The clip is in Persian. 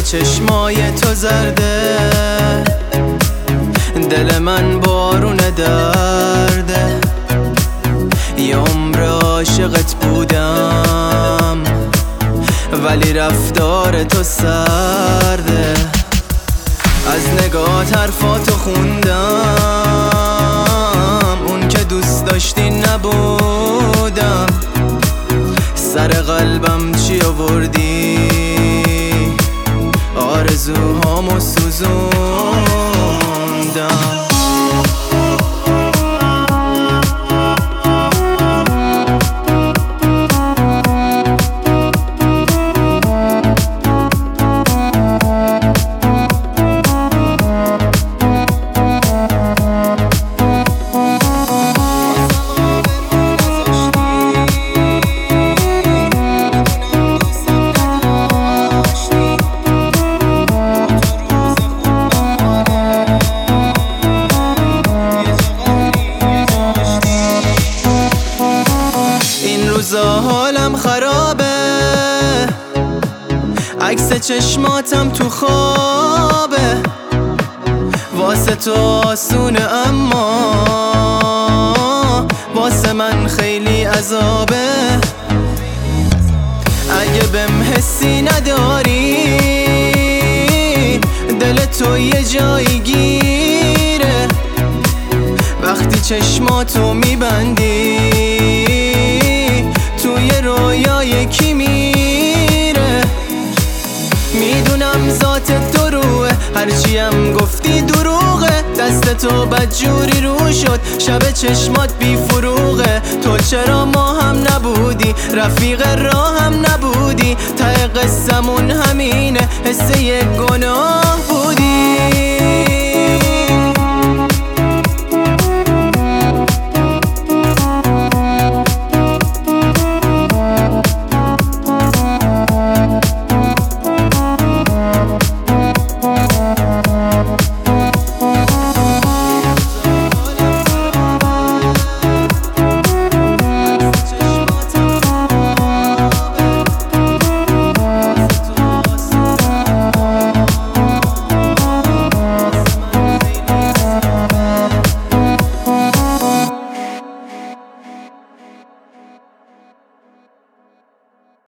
چشمای تو زرده، دل من بارون درده. یه عمر عاشقت بودم ولی رفتار تو سرده. از نگاهت حرفاتو خوندم، اون که دوست داشتی نبودم. سر قلبم چی آوردی؟ آرزوهامو سوزوندم. حالم خرابه، عکس چشماتم تو خوابه. واسه تو آسونه اما واسه من خیلی عذابه. اگه بهم حسی نداری، دل تو یه جایی گیره. وقتی چشماتو میبندی توی رویای کی میره. میدونم ذاتت دروه، هرچیم گفتی دروغه. دست تو بدجوری رو شد، شب چشمات بی فروغه. تو چرا ما هم نبودی، رفیق راه هم نبودی. ته قصمون همینه، حس یک گناه بودی.